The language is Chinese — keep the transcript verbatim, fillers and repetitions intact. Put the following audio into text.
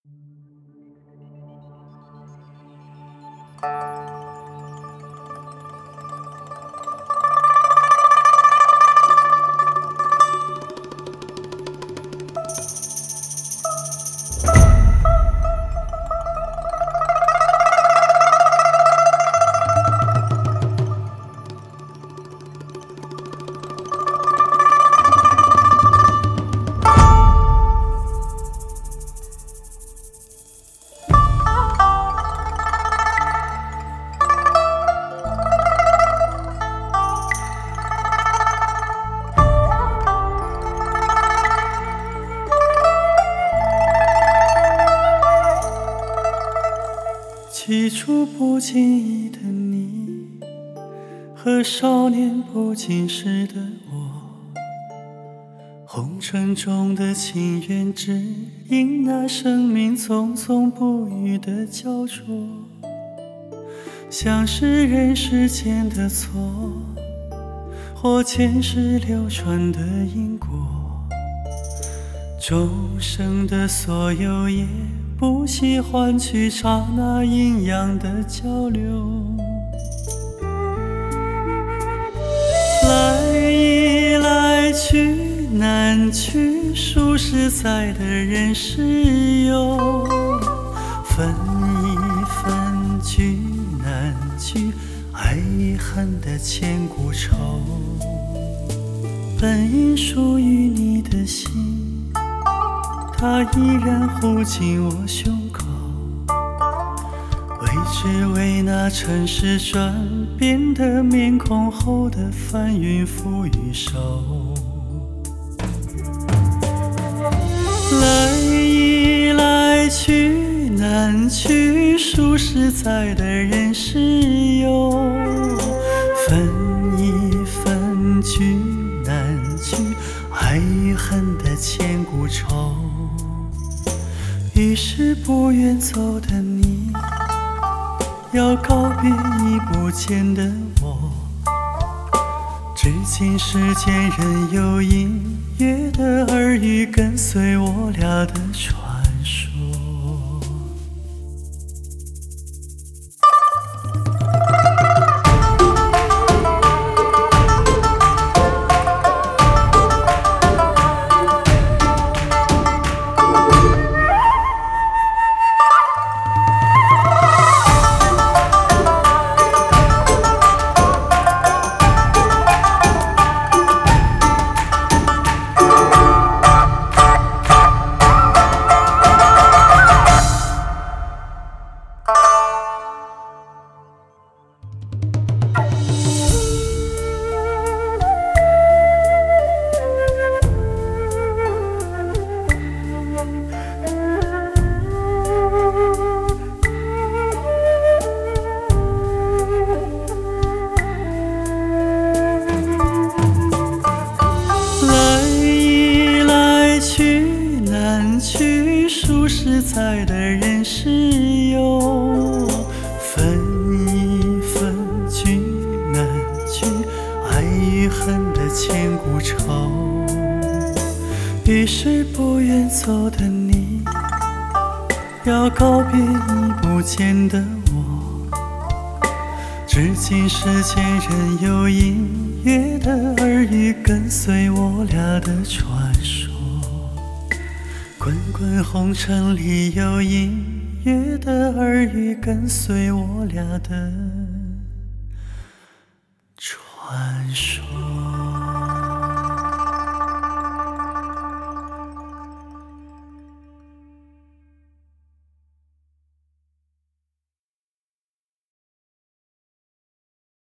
起初不经意的你，和少年不经事的我，红尘中的情缘，只因那生命匆匆不语的焦灼，像是人世间的错，或前世流传的因果，众生的所有也不惜换取刹那阴阳的交流，来一来去难去，数十载的人世游，分一分聚难聚，爱与恨的千古愁，本应属于你的心，它依然护紧我胸口，为只为那尘世转变的面孔后的翻云覆雨手，来一来去难去，数十载的人世游，分一分聚难聚，爱与恨的千古愁。于是不愿走的你，要告别已不见的我，至今世间仍有隐约的耳语跟随我俩的传说。去数十载的人世游，分一分聚难聚，爱与恨的千古愁。于是不愿走的你，要告别已不见的我，至今世间仍有隐约的耳语跟随我俩的传说。滚滚红尘里有隐约的耳语跟随我俩的传说。